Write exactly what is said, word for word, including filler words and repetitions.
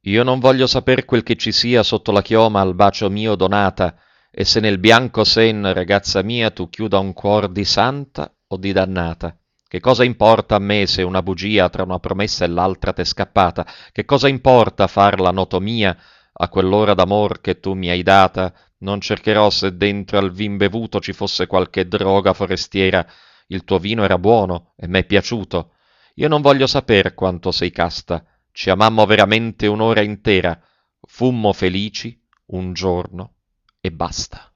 Io non voglio saper quel che ci sia sotto la chioma al bacio mio donata, e se nel bianco sen, ragazza mia, tu chiuda un cuor di santa o di dannata. Che cosa importa a me se una bugia tra una promessa e l'altra t'è scappata? Che cosa importa far l'anotomia a quell'ora d'amor che tu mi hai data? Non cercherò se dentro al vin bevuto ci fosse qualche droga forestiera. Il tuo vino era buono e m'è piaciuto. Io non voglio saper quanto sei casta. Ci amammo veramente un'ora intera. Fummo felici un giorno e basta.